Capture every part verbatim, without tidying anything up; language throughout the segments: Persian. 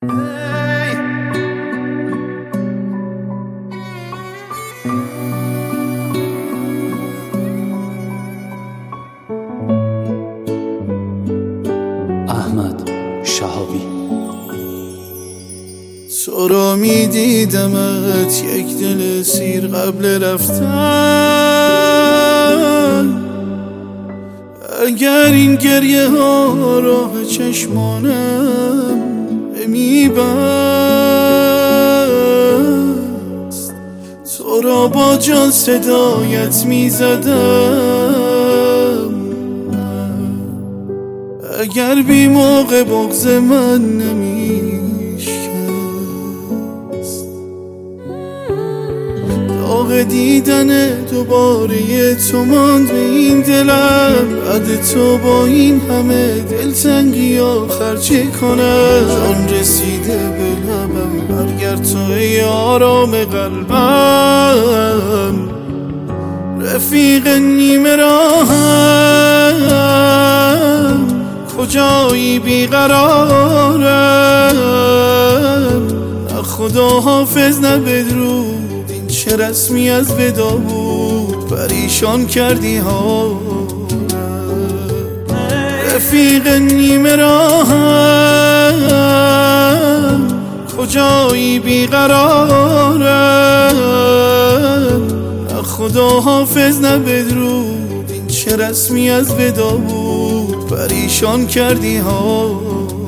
احمد شهابی. تو را می دیدمت یک دل سیر قبل رفتن، اگر این گریه ها راه چشمانم می بست، تو را با جان صدایت می زدم، اگر بی موقع بغض من نمی شکست. داغ دیدن دوباره تو ماند به این دلم، بعد تو با این همه دلتنگی آخر چه کنم؟ جان رسیده به لبم، برگرد تو ای آرام قلبم، رفیق نیمه راهم، کجایی بیقرارم؟ نه خدا حافظ نه بدرود، این چه رسمی از ودا بود، پریشان کردی ها رفیق نیمه راهم، کجایی بیقرارم؟ نه خدا حافظ نه بدرود، این چه رسمی از ودا بود، پریشان کردی ها.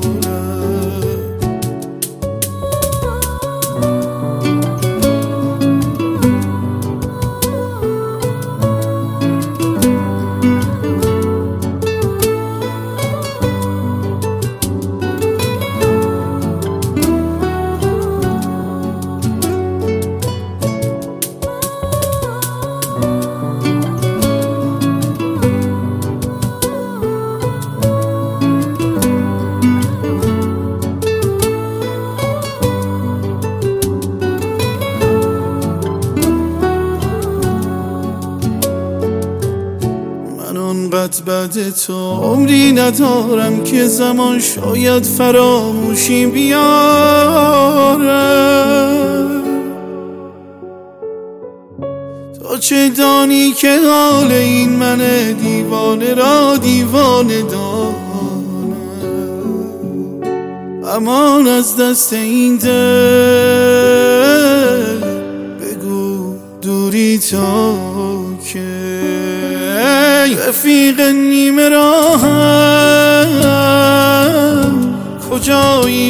آنقدر بعد تو عمری ندارم که زمان شاید فراموشی بیاره، تو چه دانی که حال این من دیوانه را دیوانه دانه، امان از دست این دل بگو دوری تا که رفیق نیمه راهم، کجایی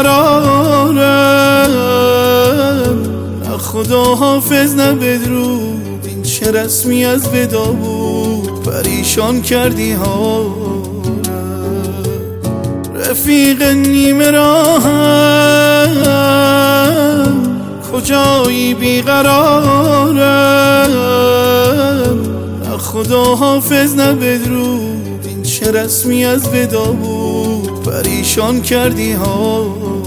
بیقرارم؟ نه خدا حافظ نه بدرود، این چه رسمی از ودا بود، پریشان کردی ها رفیق نیمه راهم، کجایی بیقرارم؟ خدا حافظ نه بدرود، این چه رسمی از ودا بود، پریشان کردی ها.